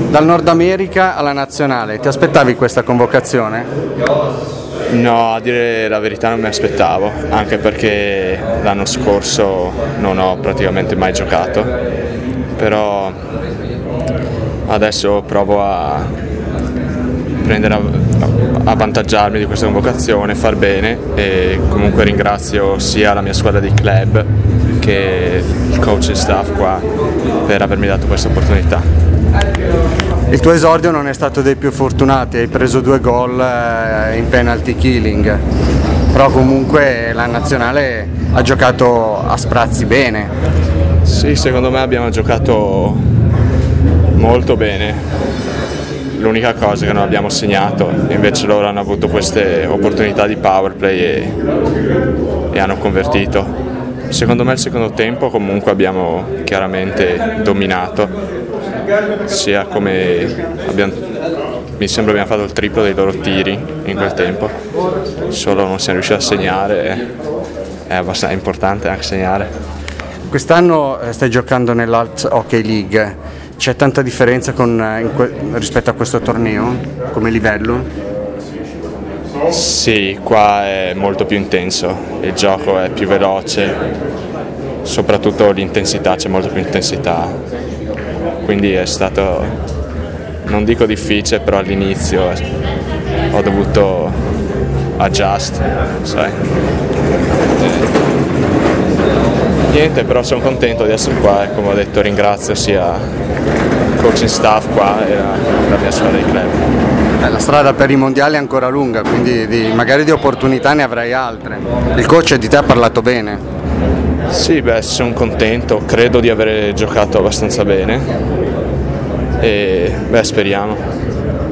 Dal Nord America alla nazionale, ti aspettavi questa convocazione? No, a dire la verità non mi aspettavo, anche perché l'anno scorso non ho praticamente mai giocato, però adesso provo a avvantaggiarmi di questa convocazione, far bene, e comunque ringrazio sia la mia squadra di club che il coach e staff qua per avermi dato questa opportunità. Il tuo esordio non è stato dei più fortunati, hai preso 2 gol in penalty killing, però comunque la nazionale ha giocato a sprazzi bene. Sì, secondo me abbiamo giocato molto bene, l'unica cosa è che non abbiamo segnato, invece loro hanno avuto queste opportunità di power play e hanno convertito. Secondo me il secondo tempo comunque abbiamo chiaramente dominato, sia come mi sembra abbiamo fatto il triplo dei loro tiri in quel tempo, solo non siamo riusciti a segnare, è abbastanza importante anche segnare. Quest'anno stai giocando nell'Alt Hockey League, c'è tanta differenza rispetto a questo torneo come livello? Sì, qua è molto più intenso, il gioco è più veloce, soprattutto l'intensità, c'è molta più intensità, quindi è stato, non dico difficile, però all'inizio ho dovuto adjust, sai. Niente, però sono contento di essere qua e come ho detto ringrazio sia il coaching staff qua e la mia squadra di club. La strada per i mondiali è ancora lunga, quindi magari di opportunità ne avrai altre. Il coach di te ha parlato bene? Sì, sono contento, credo di aver giocato abbastanza bene e speriamo.